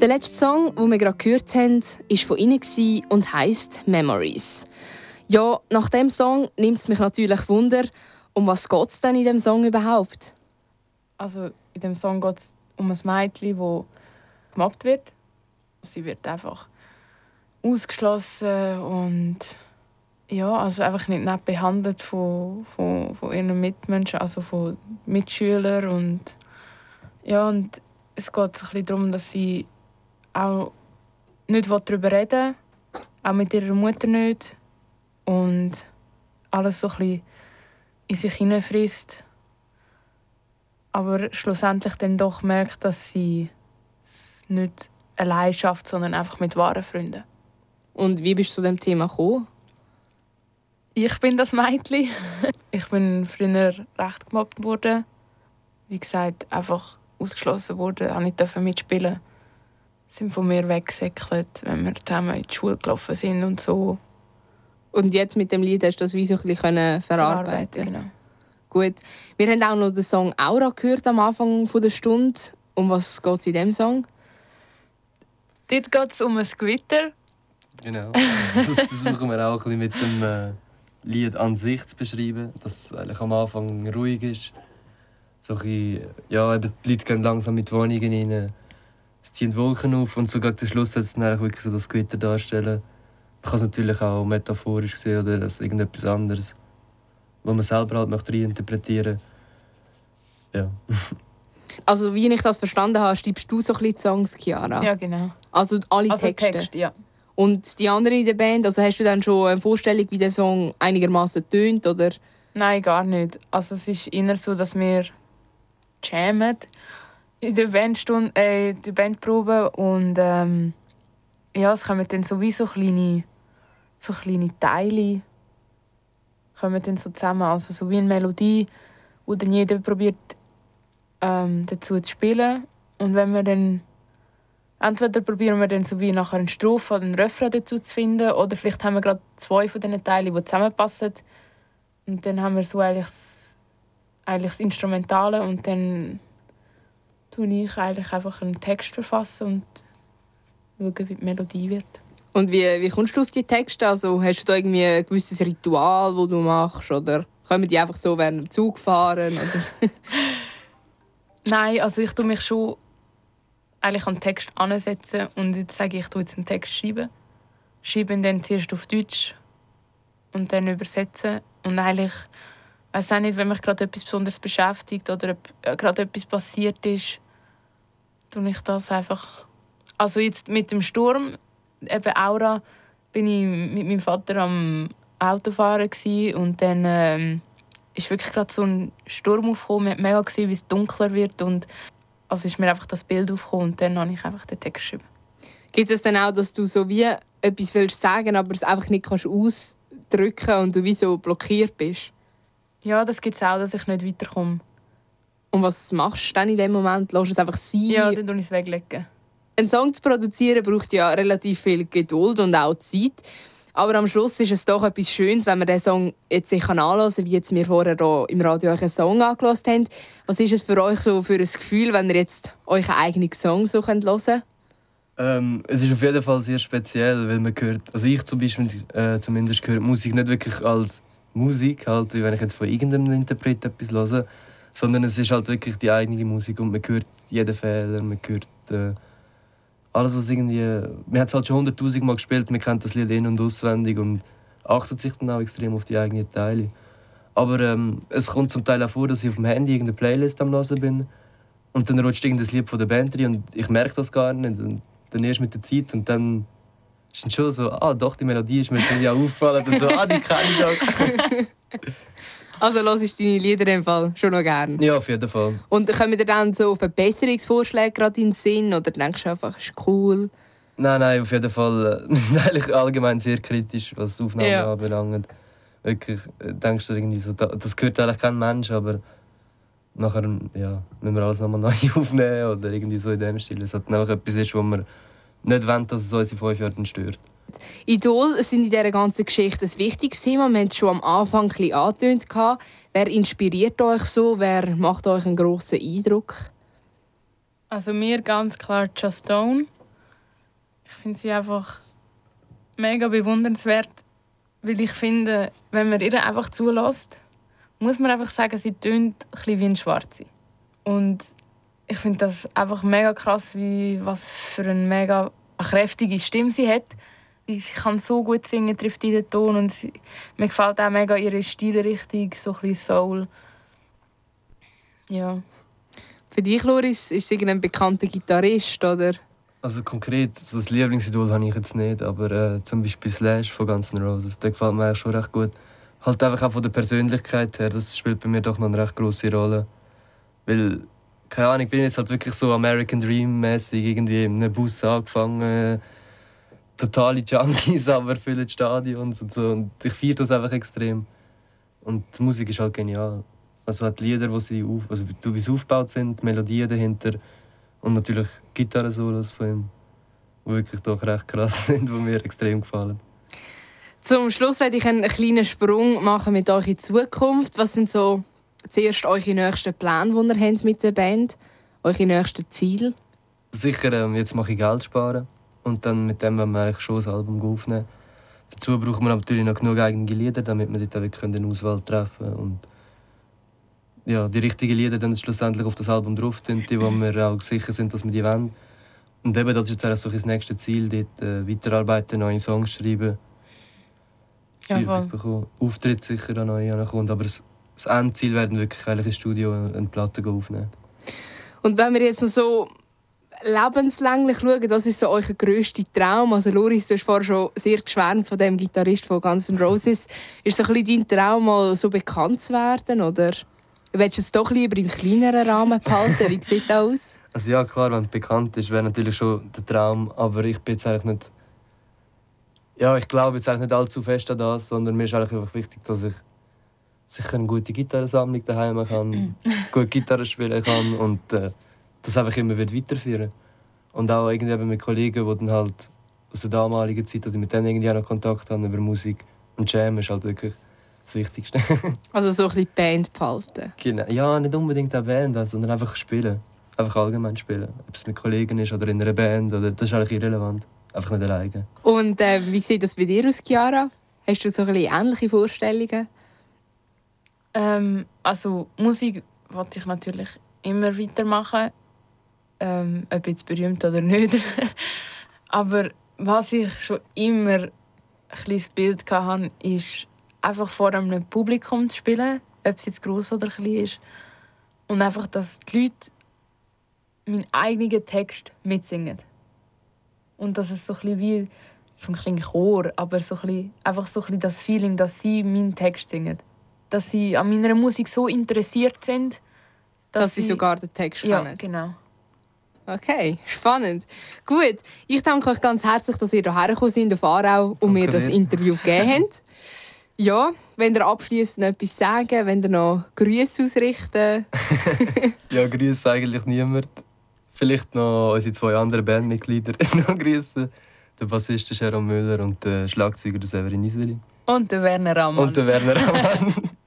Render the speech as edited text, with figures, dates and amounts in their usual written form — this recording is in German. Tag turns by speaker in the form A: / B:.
A: Der letzte Song, den wir gerade gehört haben, war von ihnen und heisst «Memories». Ja, nach diesem Song nimmt es mich natürlich Wunder, um was geht es denn in diesem Song überhaupt?
B: Also in dem Song geht es um ein Mädchen, das gemobbt wird. Sie wird einfach ausgeschlossen und ja, also einfach nicht nett behandelt von ihren Mitmenschen, also von Mitschülern. Und es geht ein bisschen darum, dass sie auch nicht darüber reden will, auch mit ihrer Mutter nicht. Und alles so ein bisschen in sich hineinfrisst. Aber schlussendlich dann doch merkt, dass sie es nicht allein schafft, sondern einfach mit wahren Freunden.
A: Und wie bist du zu diesem Thema gekommen?
B: Ich bin das Mädchen. Ich bin früher recht gemobbt worden. Wie gesagt, einfach ausgeschlossen worden, auch nicht mitspielen. Sie sind von mir weggesäckelt, wenn wir zusammen in die Schule gelaufen sind und so.
A: Und jetzt mit dem Lied hast du das wie so ein bisschen verarbeiten.
B: Genau.
A: Gut. Wir haben auch noch den Song «Aura» gehört am Anfang der Stunde. Um was geht es in diesem Song?
B: Dort geht es um ein Gewitter.
C: Genau. Das versuchen wir auch ein bisschen mit dem Lied an sich zu beschreiben. Dass es eigentlich am Anfang ruhig ist. So ein bisschen, eben die Leute gehen langsam mit Wohnungen rein. Es ziehen Wolken auf und so gegen den Schluss soll es dann wirklich so das Gewitter darstellen. Man kann es natürlich auch metaphorisch sehen oder als irgendetwas anderes, was man selber halt möchte reinterpretieren. Ja.
A: Also wie ich das verstanden habe, schreibst du so ein bisschen die Songs, Chiara?
B: Ja, genau.
A: Also alle Texte?
B: Text, ja.
A: Und die anderen in der Band, also hast du dann schon eine Vorstellung, wie der Song einigermaßen tönt, oder?
B: Nein, gar nicht. Also es ist eher so, dass wir jammen in der Bandstunde, die Bandprobe und es kommen dann sowieso kleine Teile kommen dann so zusammen, also so wie eine Melodie, wo dann jeder probiert dazu zu spielen. Und wenn wir dann entweder probieren wir dann so wie nachher eine Strophe oder einen Refrain dazu zu finden, oder vielleicht haben wir gerade 2 von diesen Teilen, die zusammenpassen. Und dann haben wir so eigentlich das Instrumentale und dann tue ich eigentlich einfach einen Text verfassen und schaue, wie die Melodie wird.
A: Und wie kommst du auf die Texte? Also, hast du da irgendwie ein gewisses Ritual, das du machst? Oder kommen die einfach so während dem Zug fahren? Oder?
B: Nein, also ich tue mich schon eigentlich an den Text ansetzen und jetzt sage ich tue jetzt einen Text schreiben. Schreibe ihn dann zuerst auf Deutsch und dann übersetzen. Und eigentlich, ich weiss auch nicht, wenn mich gerade etwas besonders beschäftigt oder gerade etwas passiert ist, tue ich das einfach. Also jetzt mit dem Sturm, eben Aura, bin ich mit meinem Vater am Autofahren und dann ist wirklich gerade so ein Sturm aufgekommen. Man hat mega gesehen, wie es dunkler wird und also ist mir einfach das Bild aufgekommen und dann habe ich einfach den Text geschrieben.
A: Gibt es dann auch, dass du so wie etwas willst sagen, aber es einfach nicht kannst ausdrücken und du wie so blockiert bist?
B: Ja, das gibt es auch, dass ich nicht weiterkomme.
A: Und was machst du dann in dem Moment? Lässt du es einfach sein?
B: Ja, dann tue ich es weglegen.
A: Ein Song zu produzieren braucht ja relativ viel Geduld und auch Zeit. Aber am Schluss ist es doch etwas Schönes, wenn man den Song jetzt sich anhören kann, wie jetzt wir vorher hier im Radio euch einen Song angehört haben. Was ist es für euch so für ein Gefühl, wenn ihr jetzt euren eigenen Song so hören könnt?
C: Es ist auf jeden Fall sehr speziell, weil man hört, also ich zum Beispiel zumindest höre Musik nicht wirklich als Musik, halt, wie wenn ich jetzt von irgendeinem Interpret etwas höre, sondern es ist halt wirklich die eigene Musik und man hört jeden Fehler, man hört alles, was irgendwie... Man hat es halt schon 100'000 Mal gespielt, man kennt das Lied in- und auswendig und achtet sich dann auch extrem auf die eigenen Teile. Aber es kommt zum Teil auch vor, dass ich auf dem Handy irgendeine Playlist am Hören bin und dann rutscht irgendein Lied von der Band rein und ich merke das gar nicht. Und dann erst mit der Zeit und dann ist dann schon so, doch, die Melodie ist mir irgendwie auch aufgefallen und so, die kenne ich auch.
A: Also hörst du deine Lieder im Fall schon noch gerne?
C: Ja, auf jeden Fall.
A: Und kommen dir dann so Verbesserungsvorschläge gerade in den Sinn oder denkst du einfach, es ist cool?
C: Nein, auf jeden Fall. Wir sind eigentlich allgemein sehr kritisch, was Aufnahmen anbelangt. Wirklich, denkst du irgendwie so, das gehört eigentlich kein Mensch, aber nachher müssen wir alles nochmal neu aufnehmen oder irgendwie so in dem Stil. Es hat einfach etwas ist, wo wir nicht wollen, dass es uns in 5 Jahren stört.
A: Idol sind in dieser ganzen Geschichte ein wichtiges Thema. Wir haben es schon am Anfang ein bisschen angetönt. Wer inspiriert euch so? Wer macht euch einen grossen Eindruck?
B: Also mir ganz klar Just Stone. Ich finde sie einfach mega bewundernswert, weil ich finde, wenn man ihr einfach zulässt, muss man einfach sagen, sie tönt ein bisschen wie ein Schwarze. Und ich finde das einfach mega krass, was für eine mega kräftige Stimme sie hat. Sie kann so gut singen, trifft jeden Ton und mir gefällt auch mega ihre Stilrichtung, so ein bisschen Soul. Ja.
A: Für dich, Loris, ist sie ein bekannter Gitarrist, oder?
C: Also konkret, so das Lieblingsidol habe ich jetzt nicht, aber zum Beispiel Slash von Guns N' Roses, der gefällt mir eigentlich schon recht gut. Halt einfach auch von der Persönlichkeit her, das spielt bei mir doch noch eine recht grosse Rolle. Weil, keine Ahnung, ich bin jetzt halt wirklich so American Dream-mäßig irgendwie in einem Bus angefangen. Totale Junkies, aber füllen Stadions und so. Und ich feiere das einfach extrem. Und die Musik ist halt genial. Also die Lieder, wie sie aufgebaut sind, die Melodien dahinter und natürlich Gitarrensolos von ihm, die wirklich doch recht krass sind, die mir extrem gefallen.
A: Zum Schluss werde ich einen kleinen Sprung machen mit euch in die Zukunft. Was sind so zuerst eure nächsten Pläne, die ihr habt mit der Band? Eure nächsten Ziele?
C: Sicher, jetzt mache ich Geld sparen und dann mit dem werden wir eigentlich schon das Album aufnehmen. Dazu brauchen wir natürlich noch genug eigene Lieder, damit wir dort wirklich eine Auswahl treffen können. Und ja, die richtigen Lieder dann schlussendlich auf das Album drauf tun, die wo wir auch sicher sind, dass wir die wollen. Und eben, das ist jetzt eigentlich so das nächste Ziel, dort weiterarbeiten, neue Songs schreiben.
B: Ja,
C: Auftritt sicher an neue kommt, aber das Endziel werden wirklich ins Studio eine Platte aufnehmen.
A: Und wenn wir jetzt noch so lebenslänglich schauen, das ist so euer grösster Traum. Also Loris, du hast vorher schon sehr geschwärmt von dem Gitarrist von Guns N' Roses. Ist so ein bisschen dein Traum, mal so bekannt zu werden, oder willst du es doch lieber im kleineren Rahmen behalten? Wie sieht das aus?
C: Also ja, klar, wenn es bekannt ist, wäre natürlich schon der Traum, aber ich bin jetzt eigentlich nicht... Ja, ich glaube jetzt eigentlich nicht allzu fest an das, sondern mir ist eigentlich einfach wichtig, dass ich sicher eine gute Gitarrensammlung daheim kann, gut Gitarre spielen kann und das einfach immer weiterführen. Und auch irgendwie mit Kollegen, die dann halt aus der damaligen Zeit, dass ich mit denen irgendwie auch noch Kontakt habe über Musik. Und Jam ist halt wirklich das Wichtigste.
A: Also so ein bisschen Band behalten.
C: Genau. Ja, nicht unbedingt eine Band, sondern einfach spielen. Einfach allgemein spielen. Ob es mit Kollegen ist oder in einer Band, oder, das ist eigentlich irrelevant. Einfach nicht alleine.
A: Und wie sieht das bei dir aus, Chiara? Hast du so ein bisschen ähnliche Vorstellungen?
B: Also Musik wollte ich natürlich immer weitermachen. Ob jetzt berühmt oder nicht. Aber was ich schon immer ein kleines Bild hatte, ist einfach vor einem Publikum zu spielen, ob es jetzt gross oder klein ist. Und einfach, dass die Leute meinen eigenen Text mitsingen. Und dass es so ein bisschen wie so ein kleiner Chor, aber so ein bisschen, einfach so ein bisschen das Feeling, dass sie meinen Text singen. Dass sie an meiner Musik so interessiert sind,
A: dass sie sogar den Text
B: kennen.
A: Ja,
B: genau.
A: Okay, spannend. Gut, ich danke euch ganz herzlich, dass ihr hierher gekommen seid auf Aarau und mir das Interview gegeben habt. Ja, wenn ihr abschliessend noch etwas sagen, wenn ihr noch Grüße ausrichten.
C: Ja, Grüße eigentlich niemand. Vielleicht noch unsere 2 anderen Bandmitglieder noch grüßen. Der Bassist Jerome Müller und der Schlagzeuger Severin Iseli.
B: Und der Werner Ramann.